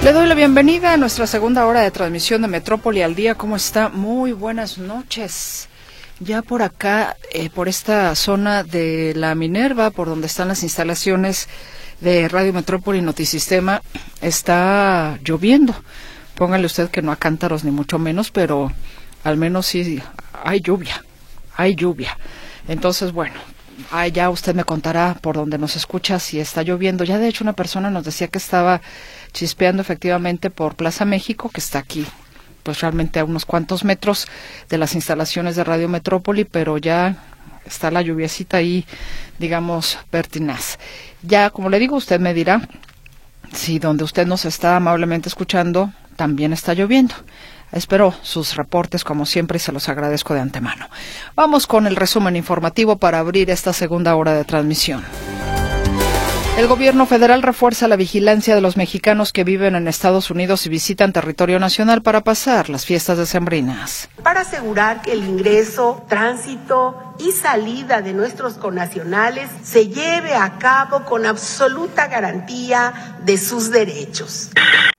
Le doy la bienvenida a nuestra segunda hora de transmisión de Metrópoli al Día. ¿Cómo está? Muy buenas noches. Ya por acá, por esta zona de la Minerva, por donde están las instalaciones de Radio Metrópoli Notisistema, está lloviendo. Póngale usted que no a cántaros ni mucho menos, pero al menos sí hay lluvia. Entonces, bueno, ya usted me contará por donde nos escucha si está lloviendo. Ya de hecho una persona nos decía que estaba chispeando efectivamente por Plaza México, que está aquí, pues realmente a unos cuantos metros de las instalaciones de Radio Metrópoli, pero ya está la lluviecita ahí, digamos, pertinaz. Ya, como le digo, usted me dirá si donde usted nos está amablemente escuchando también está lloviendo. Espero sus reportes, como siempre, y se los agradezco de antemano. Vamos con el resumen informativo para abrir esta segunda hora de transmisión. El gobierno federal refuerza la vigilancia de los mexicanos que viven en Estados Unidos y visitan territorio nacional para pasar las fiestas decembrinas. Para asegurar que el ingreso, tránsito y salida de nuestros connacionales se lleve a cabo con absoluta garantía de sus derechos.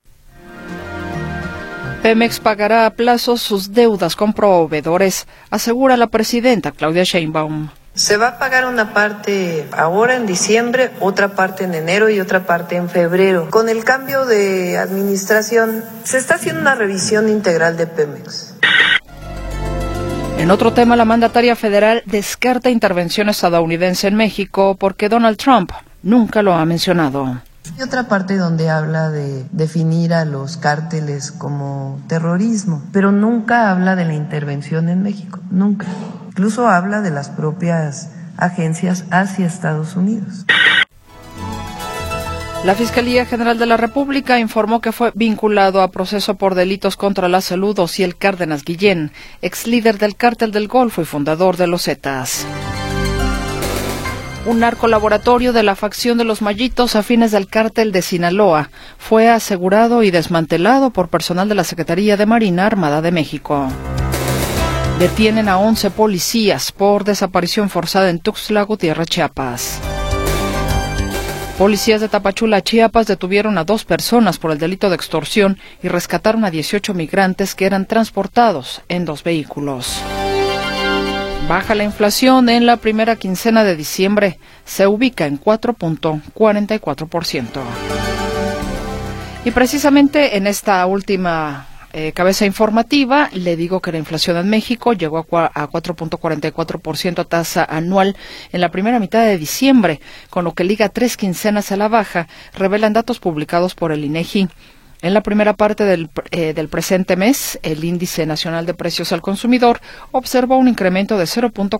Pemex pagará a plazos sus deudas con proveedores, asegura la presidenta Claudia Sheinbaum. Se va a pagar una parte ahora en diciembre, otra parte en enero y otra parte en febrero. Con el cambio de administración, se está haciendo una revisión integral de Pemex. En otro tema, la mandataria federal descarta intervención estadounidense en México porque Donald Trump nunca lo ha mencionado. Y otra parte donde habla de definir a los cárteles como terrorismo, pero nunca habla de la intervención en México, nunca. Incluso habla de las propias agencias hacia Estados Unidos. La Fiscalía General de la República informó que fue vinculado a proceso por delitos contra la salud Osiel Cárdenas Guillén, ex líder del Cártel del Golfo y fundador de los Zetas. Un narcolaboratorio de la facción de los Mayitos afines del Cártel de Sinaloa fue asegurado y desmantelado por personal de la Secretaría de Marina Armada de México. Detienen a 11 policías por desaparición forzada en Tuxtla Gutiérrez, Chiapas. Policías de Tapachula, Chiapas, detuvieron a 2 personas por el delito de extorsión y rescataron a 18 migrantes que eran transportados en 2 vehículos. Baja la inflación en la primera quincena de diciembre, se ubica en 4.44%. Y precisamente en esta última cabeza informativa, le digo que la inflación en México llegó a 4.44% tasa anual en la primera mitad de diciembre, con lo que liga 3 quincenas a la baja, revelan datos publicados por el INEGI. En la primera parte del presente mes, el Índice Nacional de Precios al Consumidor observó un incremento de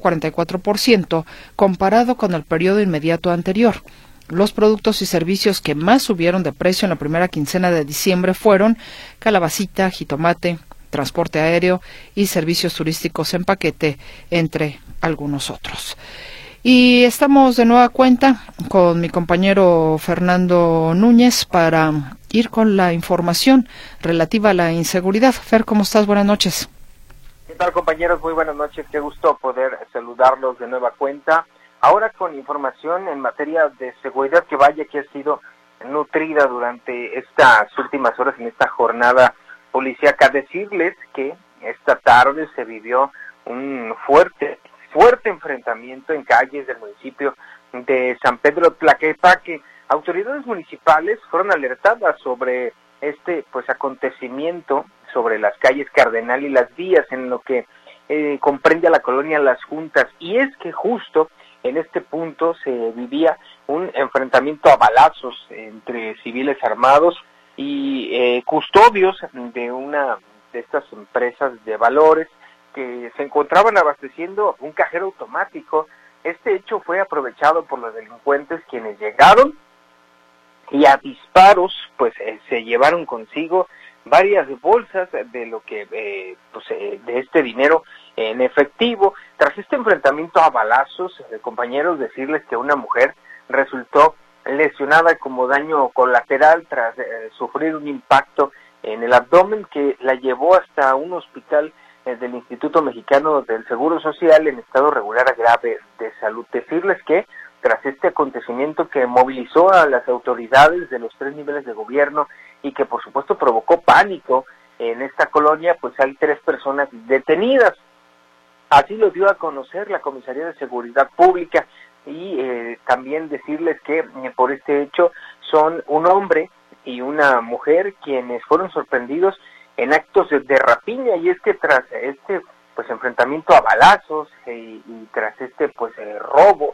0.44% comparado con el periodo inmediato anterior. Los productos y servicios que más subieron de precio en la primera quincena de diciembre fueron calabacita, jitomate, transporte aéreo y servicios turísticos en paquete, entre algunos otros. Y estamos de nueva cuenta con mi compañero Fernando Núñez para ir con la información relativa a la inseguridad. Fer, ¿cómo estás? Buenas noches. ¿Qué tal, compañeros? Muy buenas noches. Qué gusto poder saludarlos de nueva cuenta. Ahora con información en materia de seguridad que vaya que ha sido nutrida durante estas últimas horas en esta jornada policíaca. Decirles que esta tarde se vivió un fuerte enfrentamiento en calles del municipio de San Pedro Tlaquepaque. Autoridades municipales fueron alertadas sobre este acontecimiento sobre las calles Cardenal y Las Vías, en lo que comprende a la colonia Las Juntas, y es que justo en este punto se vivía un enfrentamiento a balazos entre civiles armados y custodios de una de estas empresas de valores que se encontraban abasteciendo un cajero automático. Este hecho fue aprovechado por los delincuentes, quienes llegaron y a disparos se llevaron consigo varias bolsas de lo que de este dinero en efectivo. Tras este enfrentamiento a balazos, compañeros, decirles que una mujer resultó lesionada como daño colateral tras sufrir un impacto en el abdomen que la llevó hasta un hospital del Instituto Mexicano del Seguro Social en estado regular grave de salud. Decirles que tras este acontecimiento que movilizó a las autoridades de los 3 niveles de gobierno y que por supuesto provocó pánico en esta colonia, pues hay 3 personas detenidas. Así lo dio a conocer la Comisaría de Seguridad Pública y también decirles que por este hecho son un hombre y una mujer quienes fueron sorprendidos en actos de rapiña, y es que tras este pues enfrentamiento a balazos y tras este pues robo,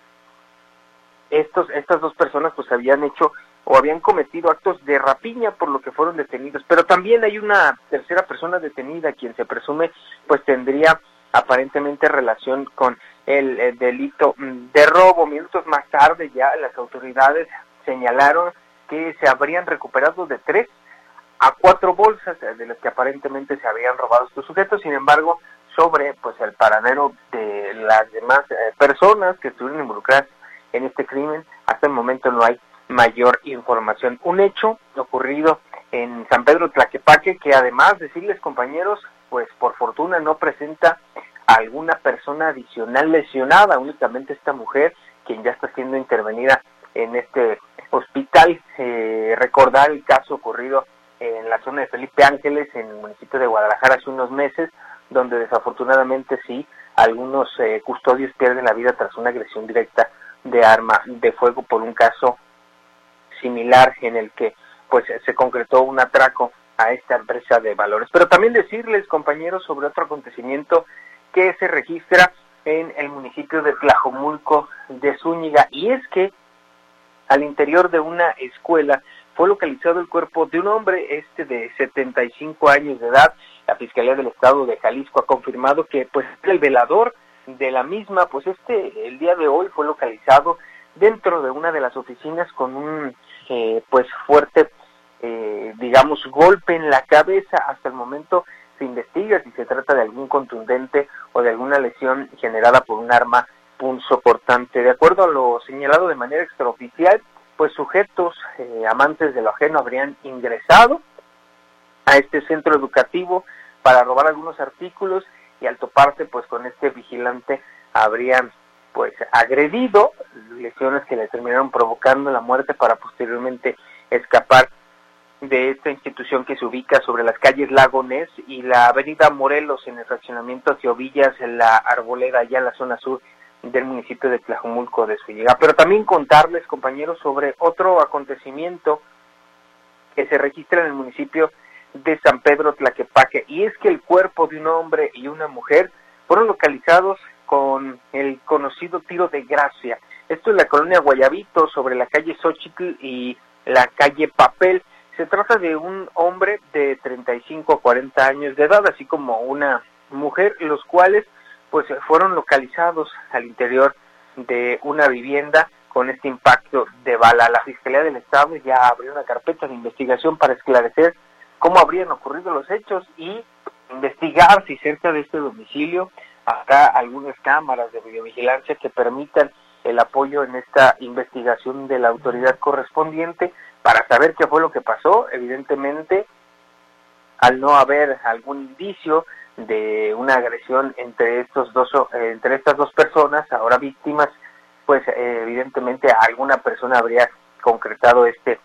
estas 2 personas pues habían hecho o habían cometido actos de rapiña, por lo que fueron detenidos. Pero también hay una tercera persona detenida, quien se presume pues tendría aparentemente relación con el delito de robo. Minutos más tarde ya las autoridades señalaron que se habrían recuperado de 3 a 4 bolsas de las que aparentemente se habían robado estos sujetos. Sin embargo, sobre pues el paradero de las demás personas que estuvieron involucradas en este crimen, hasta el momento no hay mayor información. Un hecho ocurrido en San Pedro Tlaquepaque, que además, decirles compañeros, pues por fortuna no presenta a alguna persona adicional lesionada, únicamente esta mujer, quien ya está siendo intervenida en este hospital. Recordar el caso ocurrido en la zona de Felipe Ángeles, en el municipio de Guadalajara, hace unos meses, donde desafortunadamente sí, algunos custodios pierden la vida tras una agresión directa de arma de fuego por un caso similar en el que pues se concretó un atraco a esta empresa de valores. Pero también decirles, compañeros, sobre otro acontecimiento que se registra en el municipio de Tlajomulco de Zúñiga, y es que al interior de una escuela fue localizado el cuerpo de un hombre de 75 años de edad. La Fiscalía del Estado de Jalisco ha confirmado que pues el velador de la misma, pues el día de hoy fue localizado dentro de una de las oficinas con un pues fuerte digamos golpe en la cabeza. Hasta el momento se investiga si se trata de algún contundente o de alguna lesión generada por un arma punzocortante. De acuerdo a lo señalado de manera extraoficial, pues sujetos amantes de lo ajeno habrían ingresado a este centro educativo para robar algunos artículos, y al toparse pues con este vigilante habrían pues agredido, lesiones que le terminaron provocando la muerte para posteriormente escapar de esta institución que se ubica sobre las calles Lago Ness y la avenida Morelos, en el fraccionamiento hacia Ovillas, en la Arboleda, allá en la zona sur del municipio de Tlajomulco de Zúñiga. Pero también contarles, compañeros, sobre otro acontecimiento que se registra en el municipio de San Pedro Tlaquepaque, y es que el cuerpo de un hombre y una mujer fueron localizados con el conocido tiro de gracia. Esto en la colonia Guayabito, sobre la calle Xochitl y la calle Papel. Se trata de un hombre de 35 a 40 años de edad, así como una mujer, los cuales pues fueron localizados al interior de una vivienda con este impacto de bala. La Fiscalía del Estado ya abrió una carpeta de investigación para esclarecer cómo habrían ocurrido los hechos y investigar si cerca de este domicilio habrá algunas cámaras de videovigilancia que permitan el apoyo en esta investigación de la autoridad correspondiente para saber qué fue lo que pasó. Evidentemente, al no haber algún indicio de una agresión entre estas dos personas, ahora víctimas, pues evidentemente alguna persona habría concretado este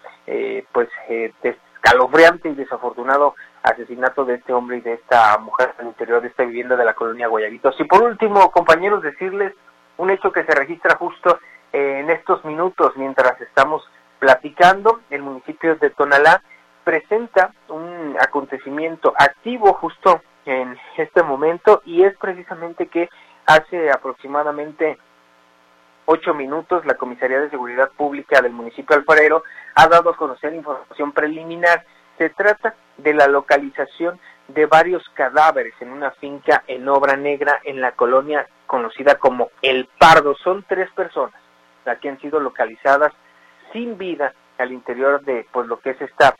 escalofriante y desafortunado asesinato de este hombre y de esta mujer al interior de esta vivienda de la colonia Guayabitos. Y por último, compañeros, decirles un hecho que se registra justo en estos minutos mientras estamos platicando. El municipio de Tonalá presenta un acontecimiento activo justo en este momento, y es precisamente que hace aproximadamente 8 minutos la Comisaría de Seguridad Pública del municipio alfarero ha dado a conocer información preliminar. Se trata de la localización de varios cadáveres en una finca en Obra Negra en la colonia conocida como El Pardo. Son 3 personas las que han sido localizadas sin vida al interior de pues lo que es esta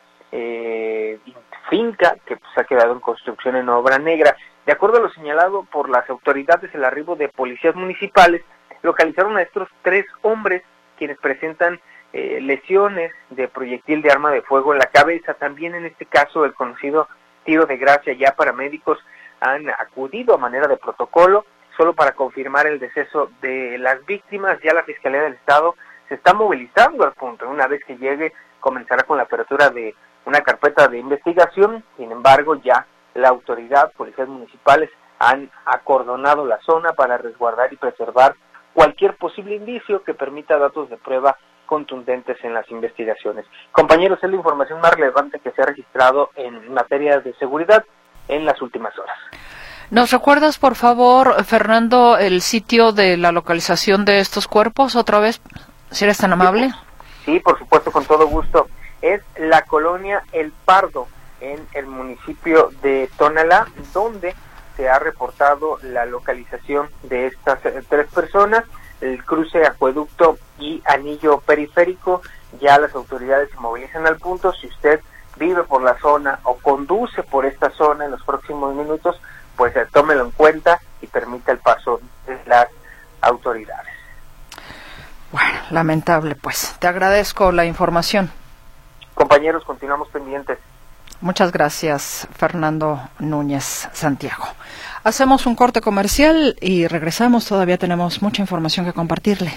finca que pues ha quedado en construcción en Obra Negra. De acuerdo a lo señalado por las autoridades, el arribo de policías municipales localizaron a estos 3 hombres quienes presentan lesiones de proyectil de arma de fuego en la cabeza. También en este caso el conocido tiro de gracia. Ya paramédicos han acudido a manera de protocolo solo para confirmar el deceso de las víctimas. Ya la Fiscalía del Estado se está movilizando al punto. Una vez que llegue, comenzará con la apertura de una carpeta de investigación. Sin embargo, ya la autoridad, policías municipales, han acordonado la zona para resguardar y preservar cualquier posible indicio que permita datos de prueba contundentes en las investigaciones. Compañeros, es la información más relevante que se ha registrado en materia de seguridad en las últimas horas. ¿Nos recuerdas, por favor, Fernando, el sitio de la localización de estos cuerpos otra vez, si eres tan amable? Sí, por supuesto, con todo gusto. Es la colonia El Pardo, en el municipio de Tonalá, donde se ha reportado la localización de estas 3 personas, el cruce acueducto y anillo periférico. Ya las autoridades se movilizan al punto. Si usted vive por la zona o conduce por esta zona en los próximos minutos, pues tómelo en cuenta y permita el paso de las autoridades. Bueno, lamentable, pues. Te agradezco la información. Compañeros, continuamos pendientes. Muchas gracias, Fernando Núñez Santiago. Hacemos un corte comercial y regresamos. Todavía tenemos mucha información que compartirle.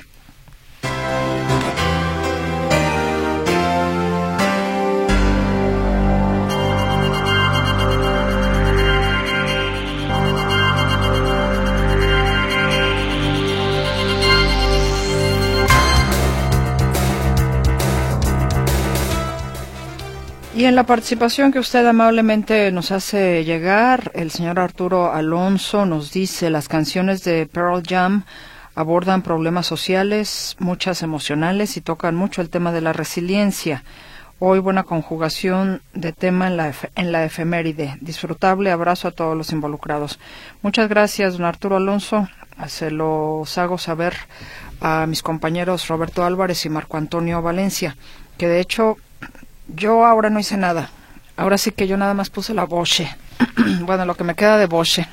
Y en la participación que usted amablemente nos hace llegar, el señor Arturo Alonso nos dice: las canciones de Pearl Jam abordan problemas sociales, muchas emocionales y tocan mucho el tema de la resiliencia. Hoy buena conjugación de tema en la efeméride. Disfrutable abrazo a todos los involucrados. Muchas gracias, don Arturo Alonso. Se los hago saber a mis compañeros Roberto Álvarez y Marco Antonio Valencia, que de hecho yo ahora no hice nada. Ahora sí que yo nada más puse la boche. Bueno, lo que me queda de boche.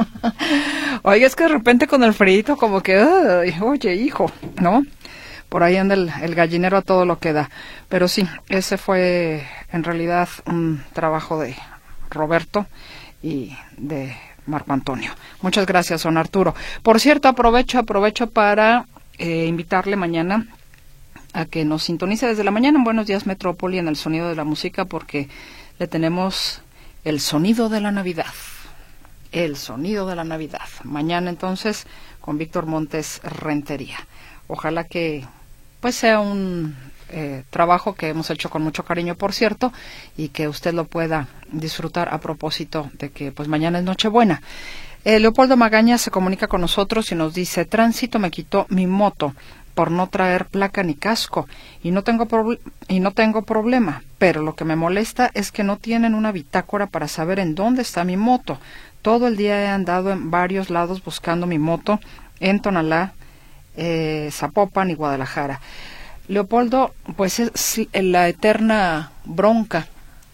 Oye, es que de repente con el frío como que, oye, hijo, ¿no? Por ahí anda el gallinero a todo lo que da. Pero sí, ese fue en realidad un trabajo de Roberto y de Marco Antonio. Muchas gracias, don Arturo. Por cierto, aprovecho para invitarle mañana a que nos sintonice desde la mañana en Buenos Días Metrópoli, en el Sonido de la Música, porque le tenemos el sonido de la Navidad. El sonido de la Navidad. Mañana entonces con Víctor Montes Rentería. Ojalá que pues sea un trabajo que hemos hecho con mucho cariño, por cierto, y que usted lo pueda disfrutar a propósito de que pues mañana es Nochebuena. Leopoldo Magaña se comunica con nosotros y nos dice: tránsito me quitó mi moto por no traer placa ni casco y no tengo problema, pero lo que me molesta es que no tienen una bitácora para saber en dónde está mi moto. Todo el día he andado en varios lados buscando mi moto en Tonalá, Zapopan y Guadalajara. Leopoldo, pues es la eterna bronca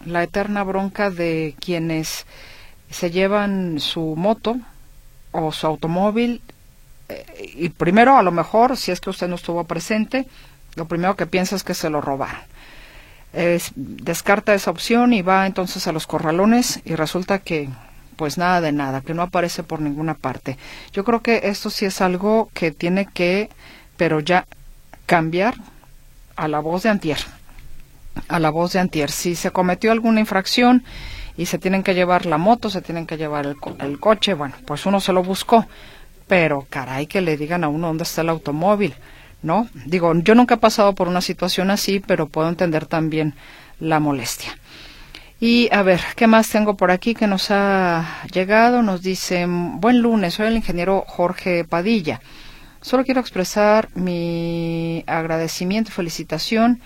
de quienes se llevan su moto o su automóvil. Y primero, a lo mejor, si es que usted no estuvo presente, lo primero que piensa es que se lo robaron. Descarta esa opción y va entonces a los corralones y resulta que pues nada de nada, que no aparece por ninguna parte. Yo creo que esto sí es algo que tiene que, pero ya, cambiar a la voz de antier. Si se cometió alguna infracción y se tienen que llevar la moto, se tienen que llevar el coche, bueno, pues uno se lo buscó. Pero caray, que le digan a uno dónde está el automóvil, ¿no? Digo, yo nunca he pasado por una situación así, pero puedo entender también la molestia. Y a ver, ¿qué más tengo por aquí que nos ha llegado? Nos dice: buen lunes, soy el ingeniero Jorge Padilla. Solo quiero expresar mi agradecimiento y felicitación.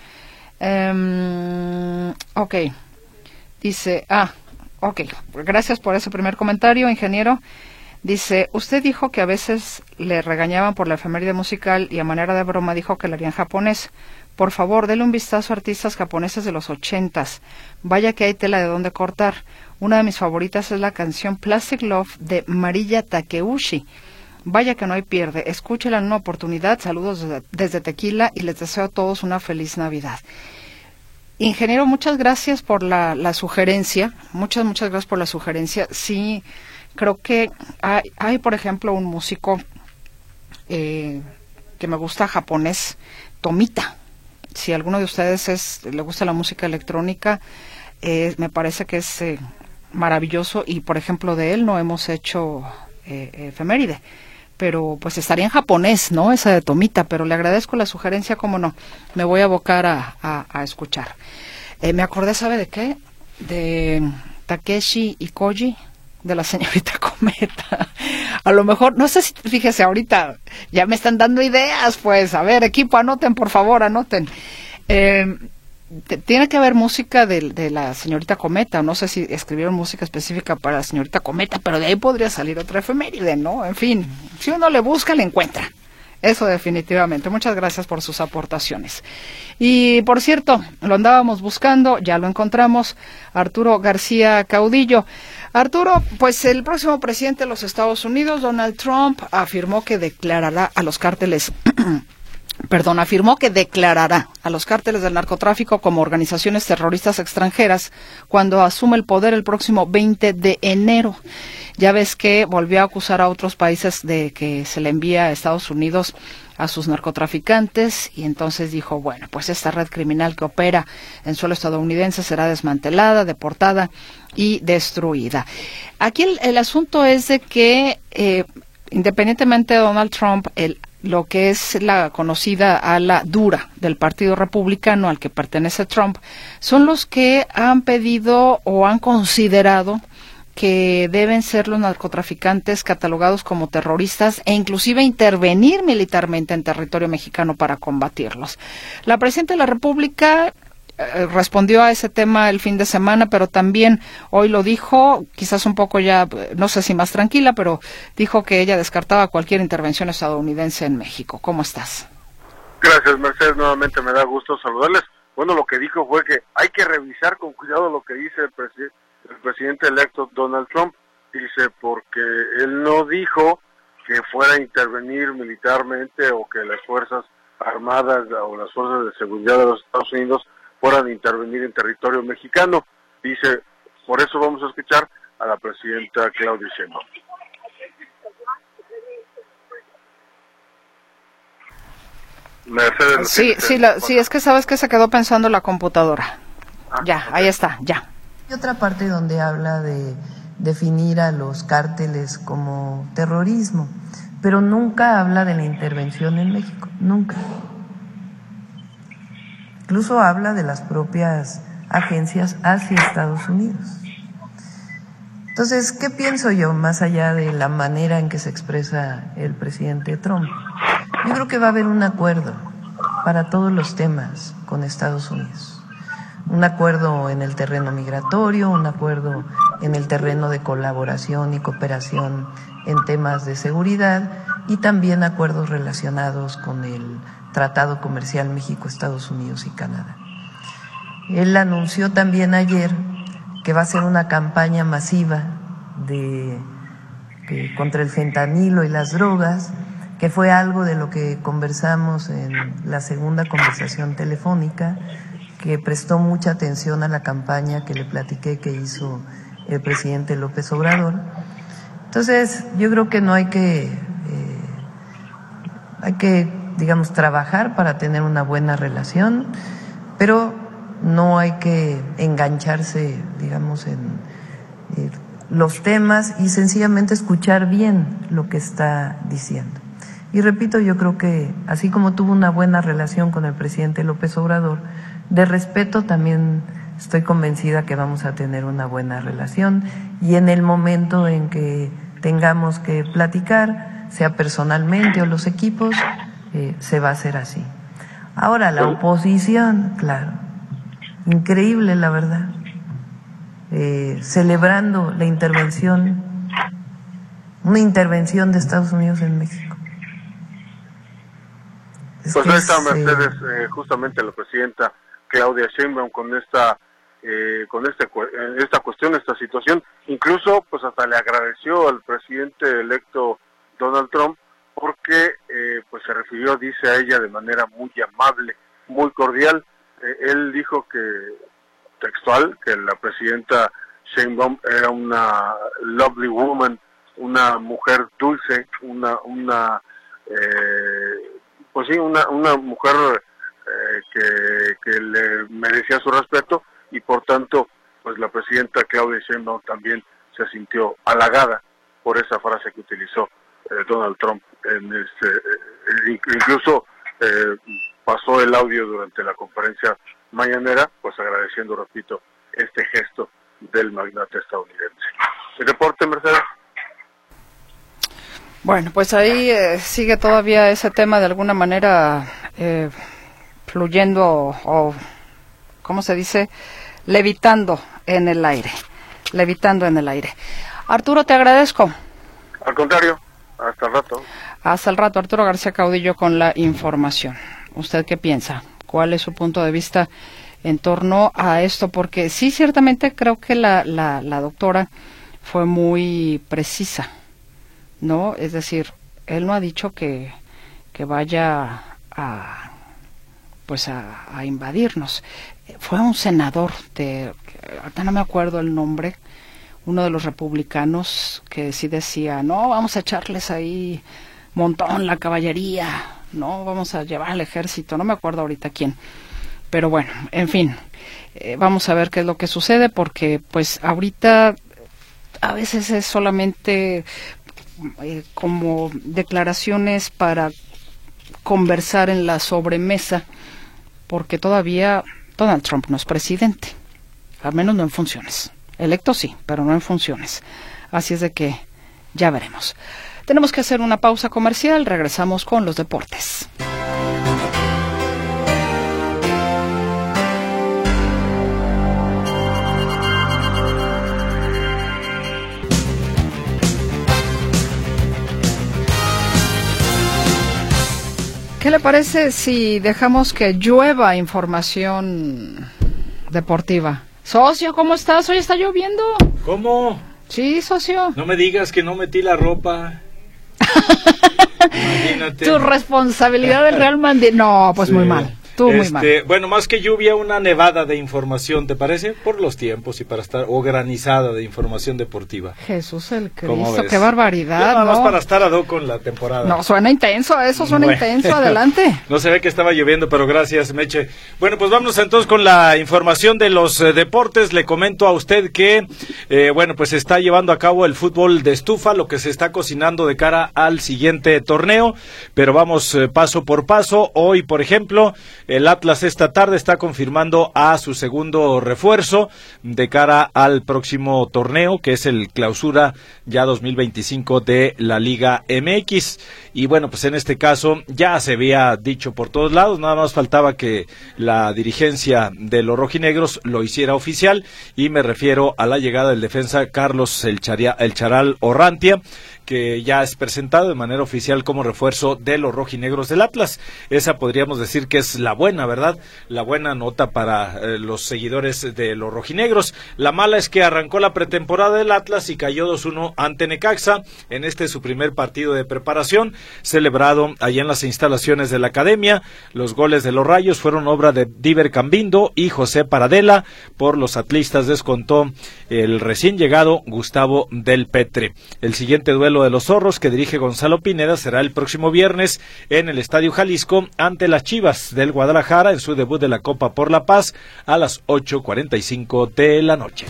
Ok. Dice, ok, gracias por ese primer comentario, ingeniero. Dice: usted dijo que a veces le regañaban por la efeméride musical y a manera de broma dijo que la haría en japonés. Por favor, dele un vistazo a artistas japoneses de los 80s. Vaya que hay tela de dónde cortar. Una de mis favoritas es la canción Plastic Love de Mariya Takeuchi. Vaya que no hay pierde. Escúchela en una oportunidad. Saludos desde Tequila y les deseo a todos una feliz Navidad. Ingeniero, muchas gracias por la sugerencia. Muchas gracias por la sugerencia. Sí. Creo que hay, por ejemplo, un músico que me gusta japonés, Tomita. Si a alguno de ustedes le gusta la música electrónica, Me parece que es maravilloso y, por ejemplo, de él no hemos hecho efeméride. Pero pues estaría en japonés, ¿no? Esa de Tomita, pero le agradezco la sugerencia, cómo no. Me voy a abocar a escuchar. Me acordé, ¿sabe de qué? De Takeshi y Koji, de la señorita Cometa. A lo mejor, no sé si, fíjese, ahorita ya me están dando ideas, pues. A ver, equipo, anoten, por favor, anoten. Tiene que haber música de la señorita Cometa, no sé si escribieron música específica para la señorita Cometa, pero de ahí podría salir otra efeméride, ¿no? En fin, si uno le busca, le encuentra. Eso definitivamente. Muchas gracias por sus aportaciones. Y, por cierto, lo andábamos buscando, ya lo encontramos, Arturo García Caudillo. Arturo, pues el próximo presidente de los Estados Unidos, Donald Trump, afirmó que declarará a los cárteles afirmó que declarará a los cárteles del narcotráfico como organizaciones terroristas extranjeras cuando asume el poder el próximo 20 de enero. Ya ves que volvió a acusar a otros países de que se le envía a Estados Unidos a sus narcotraficantes y entonces dijo, bueno, pues esta red criminal que opera en suelo estadounidense será desmantelada, deportada y destruida. Aquí el asunto es de que independientemente de Donald Trump, lo que es la conocida ala dura del Partido Republicano al que pertenece Trump, son los que han pedido o han considerado que deben ser los narcotraficantes catalogados como terroristas e inclusive intervenir militarmente en territorio mexicano para combatirlos. La presidenta de la República respondió a ese tema el fin de semana, pero también hoy lo dijo, quizás un poco ya, no sé si más tranquila, pero dijo que ella descartaba cualquier intervención estadounidense en México. ¿Cómo estás? Gracias, Mercedes, nuevamente me da gusto saludarles. Bueno, lo que dijo fue que hay que revisar con cuidado lo que dice el presidente electo Donald Trump. Dice, porque él no dijo que fuera a intervenir militarmente o que las Fuerzas Armadas o las Fuerzas de Seguridad de los Estados Unidos fueran a intervenir en territorio mexicano. Dice, por eso vamos a escuchar a la presidenta Claudia Sheinbaum. Mercedes, sí, es que sabes que se quedó pensando la computadora. Ya, okay. Ahí está, ya. Hay otra parte donde habla de definir a los cárteles como terrorismo, pero nunca habla de la intervención en México, nunca. Incluso habla de las propias agencias hacia Estados Unidos. Entonces, ¿qué pienso yo más allá de la manera en que se expresa el presidente Trump? Yo creo que va a haber un acuerdo para todos los temas con Estados Unidos. Un acuerdo en el terreno migratorio, un acuerdo en el terreno de colaboración y cooperación en temas de seguridad y también acuerdos relacionados con el Tratado Comercial México-Estados Unidos y Canadá. Él anunció también ayer que va a ser una campaña masiva contra el fentanilo y las drogas, que fue algo de lo que conversamos en la segunda conversación telefónica, que prestó mucha atención a la campaña que le platiqué que hizo el presidente López Obrador. Entonces, yo creo que no hay que digamos, trabajar para tener una buena relación, pero no hay que engancharse, digamos, en los temas y sencillamente escuchar bien lo que está diciendo. Y repito, yo creo que así como tuvo una buena relación con el presidente López Obrador, de respeto también estoy convencida que vamos a tener una buena relación y en el momento en que tengamos que platicar, sea personalmente o los equipos, se va a hacer así. Ahora, la oposición, claro, increíble la verdad, celebrando la intervención, una intervención de Estados Unidos en México. Pues ahí está Mercedes, justamente la presidenta Claudia Sheinbaum con esta cuestión, esta situación. Incluso pues hasta le agradeció al presidente electo Donald Trump porque pues se refirió, dice a ella, de manera muy amable, muy cordial. Él dijo que, textual, que la presidenta Sheinbaum era una lovely woman, una mujer dulce, una mujer que le merecía su respeto y por tanto pues la presidenta Claudia Sheinbaum también se sintió halagada por esa frase que utilizó Donald Trump. Incluso pasó el audio durante la conferencia mañanera, pues agradeciendo, repito, este gesto del magnate estadounidense. ¿El reporte, Mercedes? Bueno, pues ahí sigue todavía ese tema de alguna manera fluyendo o, ¿cómo se dice? Levitando en el aire. Arturo, te agradezco. Al contrario, hasta el rato. Hasta el rato, Arturo García Caudillo con la información. ¿Usted qué piensa? ¿Cuál es su punto de vista en torno a esto? Porque sí, ciertamente creo que la doctora fue muy precisa, ¿no? Es decir, él no ha dicho que vaya a invadirnos. Fue un senador ahorita no me acuerdo el nombre, uno de los republicanos, que sí decía, no, vamos a echarles ahí montón la caballería, no, vamos a llevar al ejército, no me acuerdo ahorita quién. Pero bueno, en fin, vamos a ver qué es lo que sucede, porque pues ahorita a veces es solamente como declaraciones para conversar en la sobremesa, porque todavía Donald Trump no es presidente, al menos no en funciones. Electo sí, pero no en funciones. Así es de que ya veremos. Tenemos que hacer una pausa comercial, regresamos con los deportes. ¿Qué le parece si dejamos que llueva información deportiva? Socio, ¿cómo estás? Hoy está lloviendo. ¿Cómo? Sí, socio. No me digas que no metí la ropa. Imagínate. Tu responsabilidad del Real Madrid. No, pues sí. Muy mal. Tú muy mal. Bueno, más que lluvia, una nevada de información, ¿te parece? Por los tiempos y para estar, o granizada de información deportiva. Jesús el Cristo, qué barbaridad. Nada más para estar ad hoc con la temporada. No, suena intenso, eso suena intenso, adelante. No se ve que estaba lloviendo, pero gracias, Meche. Bueno, pues vámonos entonces con la información de los deportes. Le comento a usted que, pues se está llevando a cabo el fútbol de estufa, lo que se está cocinando de cara al siguiente torneo, pero vamos paso por paso. Hoy, por ejemplo, el Atlas esta tarde está confirmando a su segundo refuerzo de cara al próximo torneo, que es el Clausura ya 2025 de la Liga MX. Y bueno, pues en este caso ya se había dicho por todos lados, nada más faltaba que la dirigencia de los rojinegros lo hiciera oficial, y me refiero a la llegada del defensa Carlos El Charal Orrantia, que ya es presentado de manera oficial como refuerzo de los rojinegros del Atlas. Esa podríamos decir que es la buena, ¿verdad? La buena nota para los seguidores de los rojinegros. La mala es que arrancó la pretemporada del Atlas y cayó 2-1 ante Necaxa en su primer partido de preparación, celebrado allá en las instalaciones de la academia. Los goles de los Rayos fueron obra de Diver Cambindo y José Paradela. Por los atlistas descontó el recién llegado Gustavo Del Petre. El siguiente duelo de los zorros, que dirige Gonzalo Pineda, será el próximo viernes en el Estadio Jalisco ante las Chivas del Guadalajara en su debut de la Copa por la Paz a las 8:45 de la noche.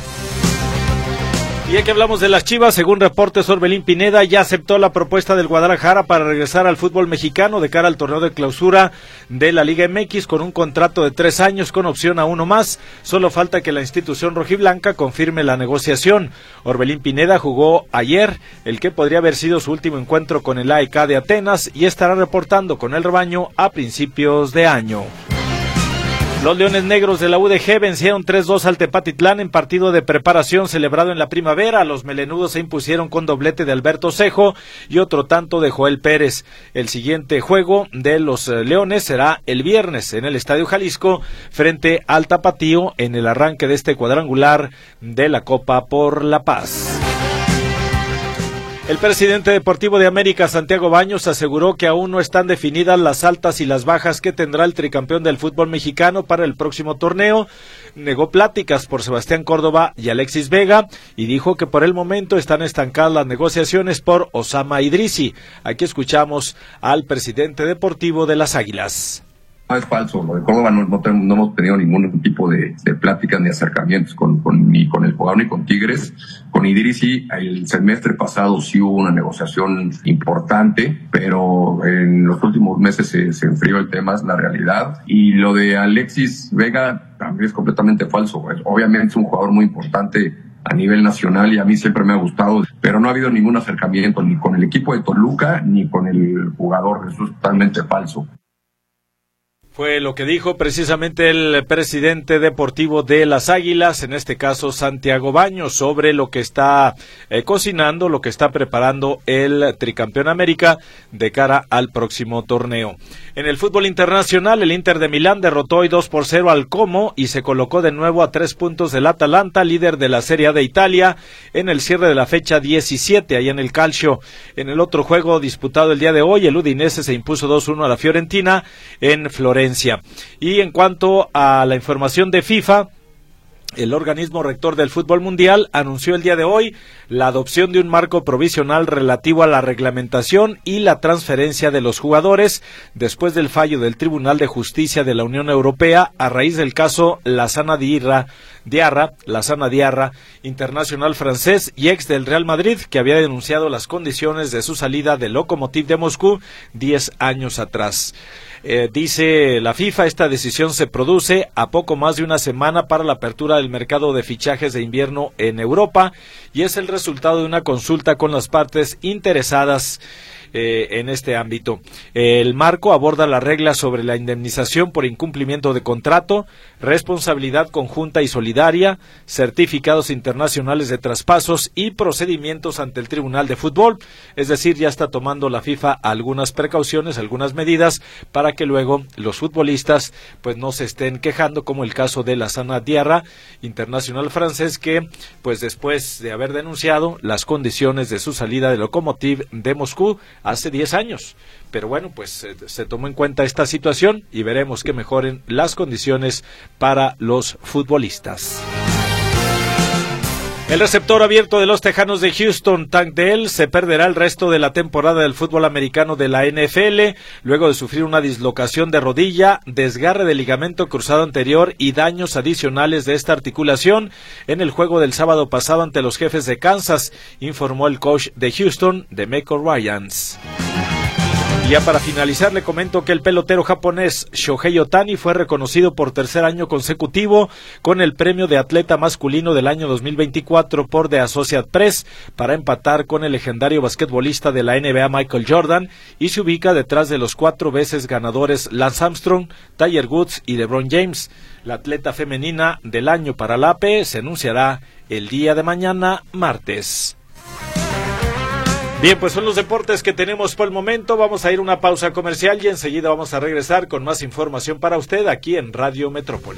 Y ya que hablamos de las Chivas, según reportes, Orbelín Pineda ya aceptó la propuesta del Guadalajara para regresar al fútbol mexicano de cara al torneo de clausura de la Liga MX con un contrato de 3 años con opción a 1 más. Solo falta que la institución rojiblanca confirme la negociación. Orbelín Pineda jugó ayer el que podría haber sido su último encuentro con el AEK de Atenas y estará reportando con el rebaño a principios de año. Los Leones Negros de la UDG vencieron 3-2 al Tepatitlán en partido de preparación celebrado en la primavera. Los melenudos se impusieron con doblete de Alberto Cejo y otro tanto de Joel Pérez. El siguiente juego de los Leones será el viernes en el Estadio Jalisco frente al Tapatío en el arranque de este cuadrangular de la Copa por la Paz. El presidente deportivo de América, Santiago Baños, aseguró que aún no están definidas las altas y las bajas que tendrá el tricampeón del fútbol mexicano para el próximo torneo. Negó pláticas por Sebastián Córdoba y Alexis Vega y dijo que por el momento están estancadas las negociaciones por Osama Idrisi. Aquí escuchamos al presidente deportivo de las Águilas. No, es falso. Lo de Córdoba no hemos tenido ningún tipo de pláticas ni acercamientos ni con el jugador ni con Tigres. Con Idrissi, el semestre pasado sí hubo una negociación importante, pero en los últimos meses se enfrió el tema, es la realidad. Y lo de Alexis Vega también es completamente falso. Obviamente es un jugador muy importante a nivel nacional y a mí siempre me ha gustado, pero no ha habido ningún acercamiento ni con el equipo de Toluca ni con el jugador. Eso es totalmente falso. Fue lo que dijo precisamente el presidente deportivo de las Águilas, en este caso Santiago Baños, sobre lo que está cocinando, lo que está preparando el Tricampeón América de cara al próximo torneo. En el fútbol internacional, el Inter de Milán derrotó hoy 2-0 al Como y se colocó de nuevo a 3 puntos del Atalanta, líder de la Serie A de Italia, en el cierre de la fecha 17, allá en el Calcio. En el otro juego disputado el día de hoy, el Udinese se impuso 2-1 a la Fiorentina en Florencia. Y en cuanto a la información de FIFA, el organismo rector del fútbol mundial anunció el día de hoy la adopción de un marco provisional relativo a la reglamentación y la transferencia de los jugadores después del fallo del Tribunal de Justicia de la Unión Europea a raíz del caso Lassana Diarra, internacional francés y ex del Real Madrid, que había denunciado las condiciones de su salida del Lokomotiv de Moscú 10 años atrás. Dice la FIFA, esta decisión se produce a poco más de una semana para la apertura del mercado de fichajes de invierno en Europa y es el resultado de una consulta con las partes interesadas en este ámbito. El marco aborda las reglas sobre la indemnización por incumplimiento de contrato, responsabilidad conjunta y solidaria, certificados internacionales de traspasos y procedimientos ante el Tribunal de Fútbol. Es decir, ya está tomando la FIFA algunas precauciones, algunas medidas para que luego los futbolistas pues no se estén quejando, como el caso de Lassana Diarra, internacional francés, que pues después de haber denunciado las condiciones de su salida del Lokomotiv de Moscú hace 10 años. Pero bueno, pues se tomó en cuenta esta situación y veremos que mejoren las condiciones para los futbolistas. El receptor abierto de los Tejanos de Houston, Tank Dell, se perderá el resto de la temporada del fútbol americano de la NFL, luego de sufrir una dislocación de rodilla, desgarre de ligamento cruzado anterior y daños adicionales de esta articulación en el juego del sábado pasado ante los Jefes de Kansas, informó el coach de Houston, DeMeco Ryans. Y ya para finalizar le comento que el pelotero japonés Shohei Ohtani fue reconocido por tercer año consecutivo con el premio de atleta masculino del año 2024 por The Associated Press, para empatar con el legendario basquetbolista de la NBA Michael Jordan, y se ubica detrás de los 4 veces ganadores Lance Armstrong, Tiger Woods y LeBron James. La atleta femenina del año para la AP se anunciará el día de mañana, martes. Bien, pues son los deportes que tenemos por el momento. Vamos a ir a una pausa comercial y enseguida vamos a regresar con más información para usted aquí en Radio Metrópoli.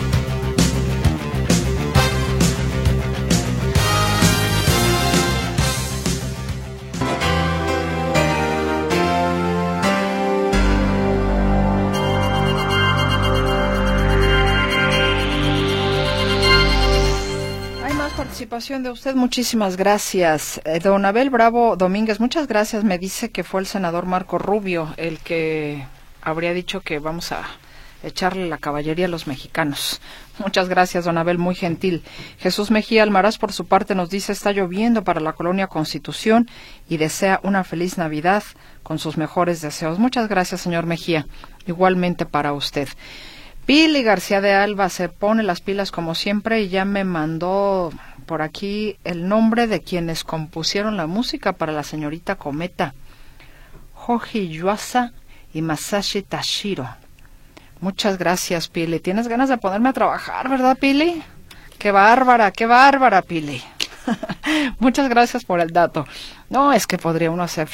Participación de usted, muchísimas gracias. Don Abel Bravo Domínguez, muchas gracias. Me dice que fue el senador Marco Rubio el que habría dicho que vamos a echarle la caballería a los mexicanos. Muchas gracias, don Abel, muy gentil. Jesús Mejía Almaraz, por su parte, nos dice: está lloviendo para la colonia Constitución y desea una feliz Navidad con sus mejores deseos. Muchas gracias, señor Mejía. Igualmente para usted. Pili García de Alba se pone las pilas como siempre y ya me mandó por aquí el nombre de quienes compusieron la música para la señorita Cometa: Joji Yuasa y Masashi Tashiro. Muchas gracias, Pili. Tienes ganas de ponerme a trabajar, ¿verdad, Pili? Qué bárbara, Pili. Muchas gracias por el dato. No, es que podría uno hacer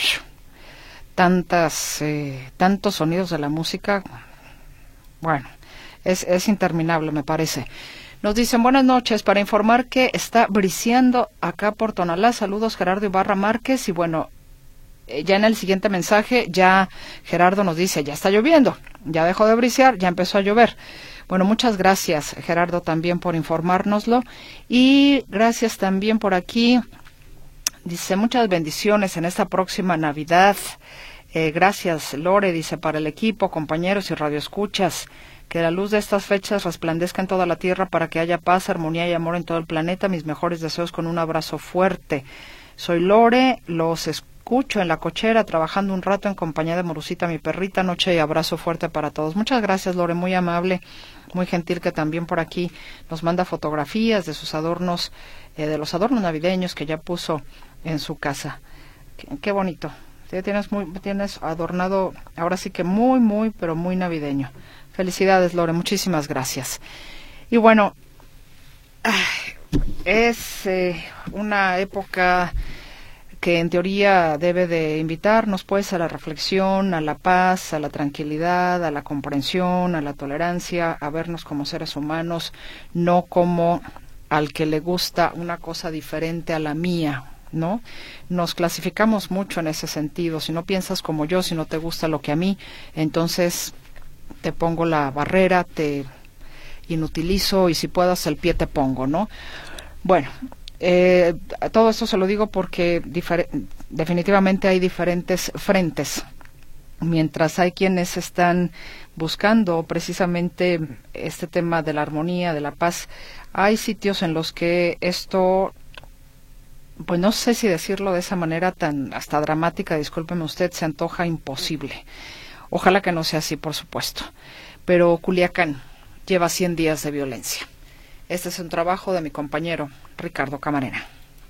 tantos sonidos de la música. Bueno, es interminable, me parece. Nos dicen: buenas noches, para informar que está briseando acá por Tonalá. Saludos, Gerardo Ibarra Márquez. Y bueno, ya en el siguiente mensaje, ya Gerardo nos dice: ya está lloviendo, ya dejó de brisear, ya empezó a llover. Bueno, muchas gracias, Gerardo, también por informárnoslo. Y gracias también por aquí. Dice: muchas bendiciones en esta próxima Navidad. Gracias, Lore, dice, para el equipo, compañeros y radioescuchas. Que la luz de estas fechas resplandezca en toda la tierra para que haya paz, armonía y amor en todo el planeta. Mis mejores deseos con un abrazo fuerte. Soy Lore, los escucho en la cochera, trabajando un rato en compañía de Morucita, mi perrita. Noche y abrazo fuerte para todos. Muchas gracias, Lore, muy amable, muy gentil, que también por aquí nos manda fotografías de sus adornos, de los adornos navideños que ya puso en su casa. Qué bonito. Tienes adornado, ahora sí que muy, pero muy navideño. Felicidades, Lore, muchísimas gracias. Y bueno, es una época que en teoría debe de invitarnos pues a la reflexión, a la paz, a la tranquilidad, a la comprensión, a la tolerancia, a vernos como seres humanos, no como al que le gusta una cosa diferente a la mía, ¿no? Nos clasificamos mucho en ese sentido. Si no piensas como yo, si no te gusta lo que a mí, entonces te pongo la barrera, te inutilizo y si puedas el pie te pongo, ¿no? Bueno, todo esto se lo digo porque definitivamente hay diferentes frentes. Mientras hay quienes están buscando precisamente este tema de la armonía, de la paz, hay sitios en los que esto, pues no sé si decirlo de esa manera tan hasta dramática, discúlpeme usted, se antoja imposible. Ojalá que no sea así, por supuesto. Pero Culiacán lleva 100 días de violencia. Este es un trabajo de mi compañero Ricardo Camarena.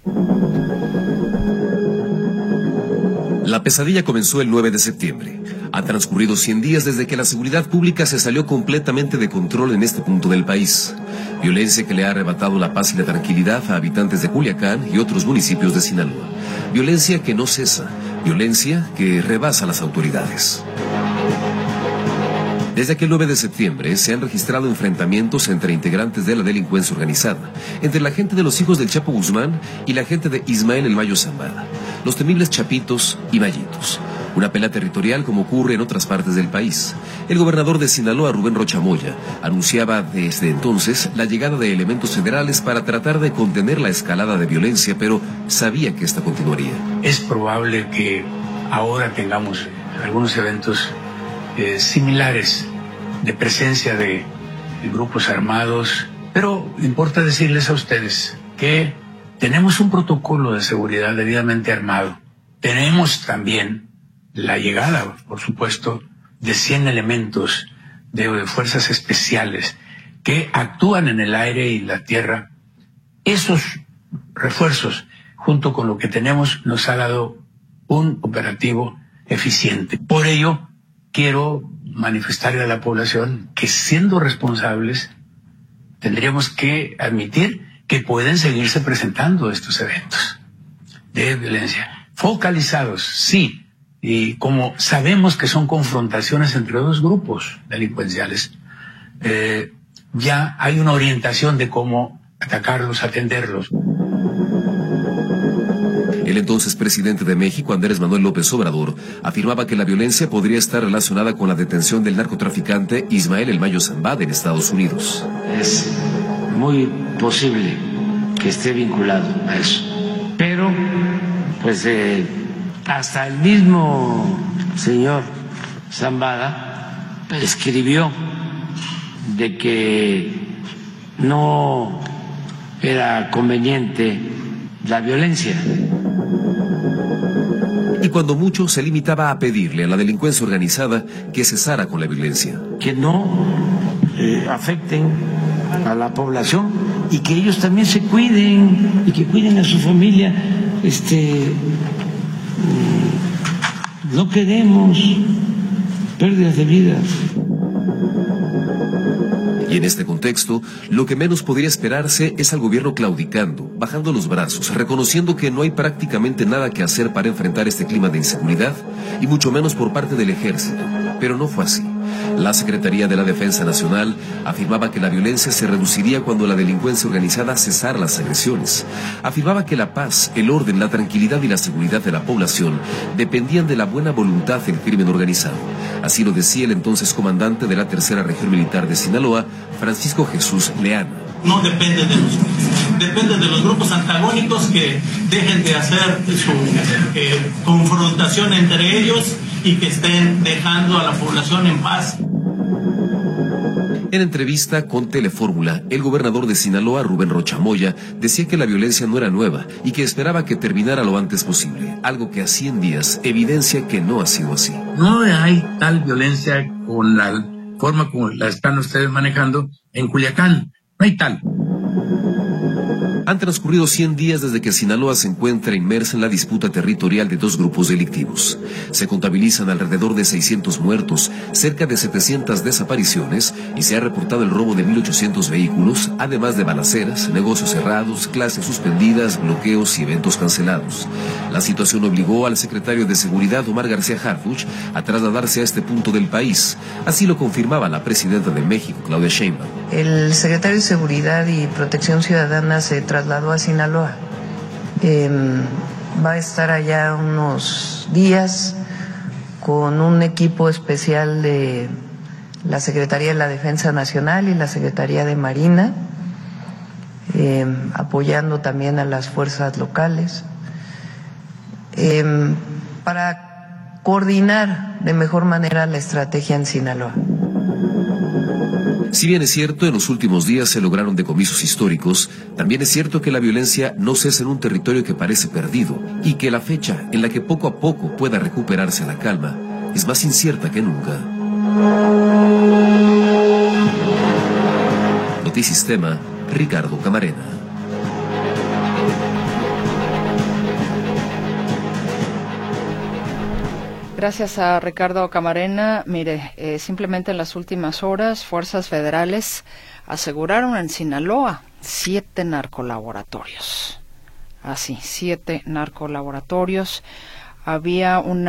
La pesadilla comenzó el 9 de septiembre. Han transcurrido 100 días desde que la seguridad pública se salió completamente de control en este punto del país. Violencia que le ha arrebatado la paz y la tranquilidad a habitantes de Culiacán y otros municipios de Sinaloa. Violencia que no cesa. Violencia que rebasa las autoridades. Desde aquel 9 de septiembre se han registrado enfrentamientos entre integrantes de la delincuencia organizada, entre la gente de los hijos del Chapo Guzmán y la gente de Ismael El Mayo Zambada, los temibles Chapitos y Mayitos. Una pelea territorial como ocurre en otras partes del país. El gobernador de Sinaloa, Rubén Rocha Moya, anunciaba desde entonces la llegada de elementos federales para tratar de contener la escalada de violencia, pero sabía que esta continuaría. Es probable que ahora tengamos algunos eventos similares de presencia de grupos armados, pero importa decirles a ustedes que tenemos un protocolo de seguridad debidamente armado. Tenemos también la llegada, por supuesto, de 100 elementos de fuerzas especiales que actúan en el aire y la tierra. Esos refuerzos, junto con lo que tenemos, nos ha dado un operativo eficiente. Por ello, quiero manifestarle a la población que, siendo responsables, tendríamos que admitir que pueden seguirse presentando estos eventos de violencia. Focalizados, sí, y como sabemos que son confrontaciones entre dos grupos delincuenciales, ya hay una orientación de cómo atacarlos, atenderlos. El entonces presidente de México, Andrés Manuel López Obrador, afirmaba que la violencia podría estar relacionada con la detención del narcotraficante Ismael El Mayo Zambada en Estados Unidos. Es muy posible que esté vinculado a eso. Pero, pues, hasta el mismo señor Zambada escribió de que no era conveniente la violencia. Y cuando mucho se limitaba a pedirle a la delincuencia organizada que cesara con la violencia. Que no afecten a la población y que ellos también se cuiden y que cuiden a su familia. No queremos pérdidas de vidas. Y en este contexto, lo que menos podría esperarse es al gobierno claudicando, bajando los brazos, reconociendo que no hay prácticamente nada que hacer para enfrentar este clima de inseguridad, y mucho menos por parte del ejército. Pero no fue así. La Secretaría de la Defensa Nacional afirmaba que la violencia se reduciría cuando la delincuencia organizada cesara las agresiones. Afirmaba que la paz, el orden, la tranquilidad y la seguridad de la población dependían de la buena voluntad del crimen organizado. Así lo decía el entonces comandante de la Tercera Región Militar de Sinaloa, Francisco Jesús Leana. No depende de nosotros, depende de los grupos antagónicos que dejen de hacer su confrontación entre ellos y que estén dejando a la población en paz. En entrevista con Telefórmula, el gobernador de Sinaloa, Rubén Rocha Moya, decía que la violencia no era nueva y que esperaba que terminara lo antes posible, algo que a 100 días evidencia que no ha sido así. No hay tal violencia con la forma como la están ustedes manejando en Culiacán, no hay tal. Han transcurrido 100 días desde que Sinaloa se encuentra inmersa en la disputa territorial de dos grupos delictivos. Se contabilizan alrededor de 600 muertos, cerca de 700 desapariciones y se ha reportado el robo de 1.800 vehículos, además de balaceras, negocios cerrados, clases suspendidas, bloqueos y eventos cancelados. La situación obligó al secretario de Seguridad, Omar García Harfuch, a trasladarse a este punto del país. Así lo confirmaba la presidenta de México, Claudia Sheinbaum. El secretario de Seguridad y Protección Ciudadana se trasladó a Sinaloa. Va a estar allá unos días con un equipo especial de la Secretaría de la Defensa Nacional y la Secretaría de Marina, apoyando también a las fuerzas locales, para coordinar de mejor manera la estrategia en Sinaloa. Si bien es cierto, en los últimos días se lograron decomisos históricos, también es cierto que la violencia no cesa en un territorio que parece perdido y que la fecha en la que poco a poco pueda recuperarse la calma es más incierta que nunca. Notisistema, Ricardo Camarena. Gracias a Ricardo Camarena. Mire, simplemente en las últimas horas, fuerzas federales aseguraron en Sinaloa 7 narcolaboratorios. Así, 7 narcolaboratorios. Había un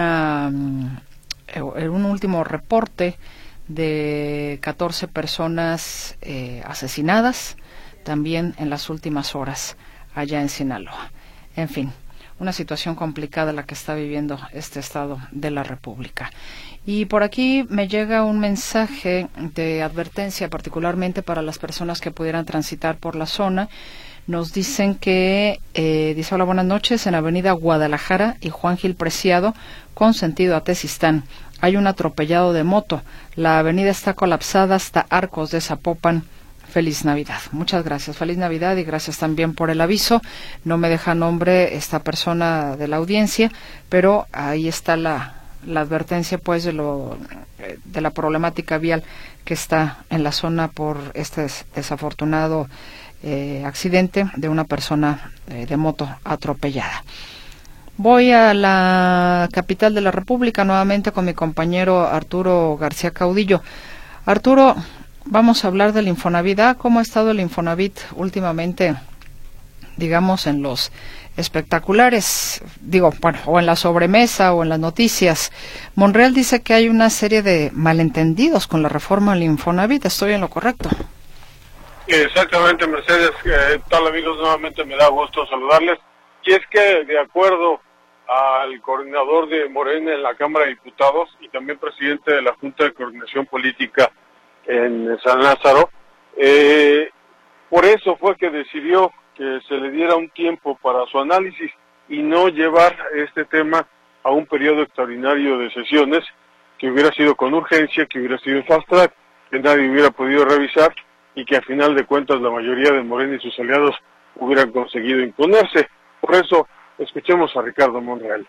último reporte de 14 personas asesinadas también en las últimas horas allá en Sinaloa. En fin, una situación complicada la que está viviendo este estado de la República. Y por aquí me llega un mensaje de advertencia, particularmente para las personas que pudieran transitar por la zona. Nos dicen que, dice: hola, buenas noches, en Avenida Guadalajara y Juan Gil Preciado, con sentido a Tezistán, hay un atropellado de moto. La avenida está colapsada hasta Arcos de Zapopan. Feliz Navidad. Muchas gracias. Feliz Navidad y gracias también por el aviso. No me deja nombre esta persona de la audiencia, pero ahí está la advertencia, pues, de la problemática vial que está en la zona por este desafortunado accidente de una persona de moto atropellada. Voy a la capital de la República nuevamente con mi compañero Arturo García Caudillo. Arturo, vamos a hablar del Infonavit. ¿Cómo ha estado el Infonavit últimamente, digamos, en los espectaculares? O en la sobremesa o en las noticias. Monreal dice que hay una serie de malentendidos con la reforma del Infonavit. ¿Estoy en lo correcto? Exactamente, Mercedes. Tal, amigos, nuevamente me da gusto saludarles. Y es que, de acuerdo al coordinador de Morena en la Cámara de Diputados y también presidente de la Junta de Coordinación Política en San Lázaro, por eso fue que decidió que se le diera un tiempo para su análisis y no llevar este tema a un periodo extraordinario de sesiones, que hubiera sido con urgencia, que hubiera sido fast track, que nadie hubiera podido revisar y que a final de cuentas la mayoría de Morena y sus aliados hubieran conseguido imponerse. Por eso, escuchemos a Ricardo Monreal.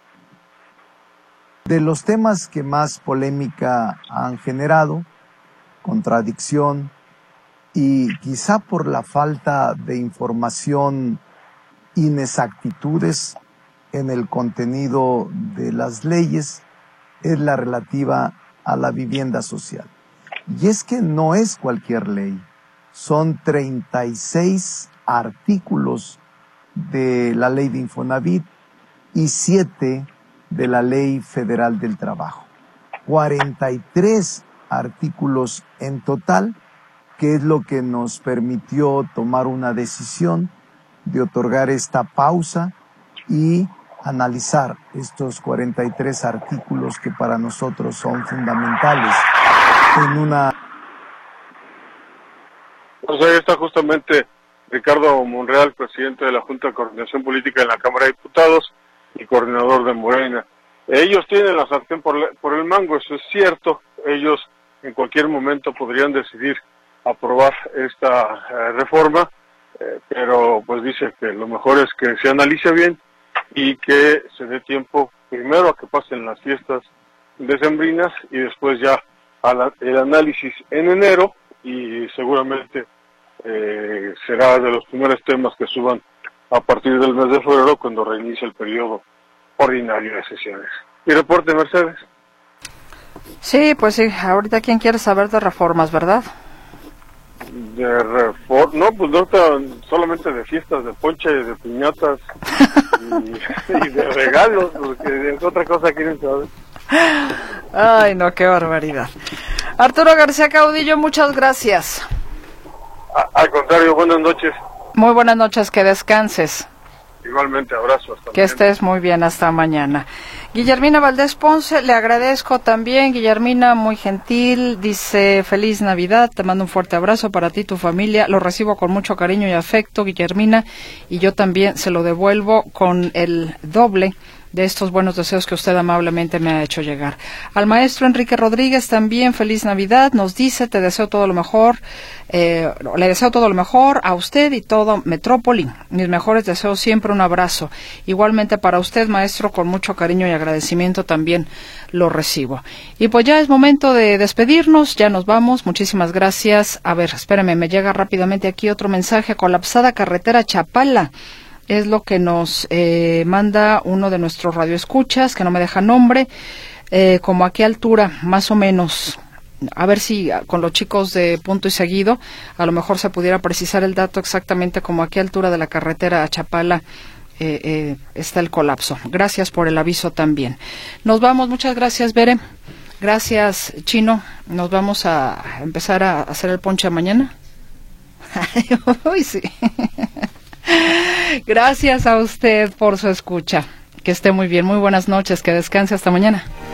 De los temas que más polémica han generado, contradicción y quizá por la falta de información, inexactitudes en el contenido de las leyes, es la relativa a la vivienda social. Y es que no es cualquier ley, son 36 artículos de la ley de Infonavit y 7 de la Ley Federal del Trabajo. 43 artículos en total, que es lo que nos permitió tomar una decisión de otorgar esta pausa y analizar estos 43 artículos que para nosotros son fundamentales en una... Pues ahí está justamente Ricardo Monreal, presidente de la Junta de Coordinación Política en la Cámara de Diputados y coordinador de Morena. Ellos tienen la sartén por el mango, eso es cierto. Ellos en cualquier momento podrían decidir aprobar esta reforma, pero pues dice que lo mejor es que se analice bien y que se dé tiempo primero a que pasen las fiestas decembrinas y después ya el análisis en enero, y seguramente será de los primeros temas que suban a partir del mes de febrero, cuando reinicie el periodo ordinario de sesiones. Mi reporte, Mercedes. Sí, pues sí, ahorita quién quiere saber de reformas, ¿verdad? No, pues no, solamente de fiestas, de ponche, de piñatas y de regalos, porque es otra cosa quieren saber. Ay, no, qué barbaridad. Arturo García Caudillo, muchas gracias. Al contrario, buenas noches. Muy buenas noches, que descanses. Igualmente, abrazo. Hasta que mañana. Estés muy bien, hasta mañana. Guillermina Valdés Ponce, le agradezco también. Guillermina, muy gentil, dice: feliz Navidad, te mando un fuerte abrazo para ti y tu familia. Lo recibo con mucho cariño y afecto, Guillermina, y yo también se lo devuelvo con el doble de estos buenos deseos que usted amablemente me ha hecho llegar. Al maestro Enrique Rodríguez también, feliz Navidad, nos dice: te deseo todo lo mejor, le deseo todo lo mejor a usted y todo Metrópoli. Mis mejores deseos siempre, un abrazo. Igualmente para usted, maestro, con mucho cariño y agradecimiento también lo recibo. Y pues ya es momento de despedirnos, ya nos vamos, muchísimas gracias. A ver, espérame, me llega rápidamente aquí otro mensaje: colapsada carretera Chapala. Es lo que nos manda uno de nuestros radioescuchas, que no me deja nombre, como a qué altura, más o menos. A ver si con los chicos de Punto y Seguido, a lo mejor se pudiera precisar el dato exactamente como a qué altura de la carretera a Chapala está el colapso. Gracias por el aviso también. Nos vamos, muchas gracias, Bere. Gracias, Chino. Nos vamos a empezar a hacer el ponche mañana. Uy, sí. Gracias a usted por su escucha. Que esté muy bien. Muy buenas noches. Que descanse. Hasta mañana.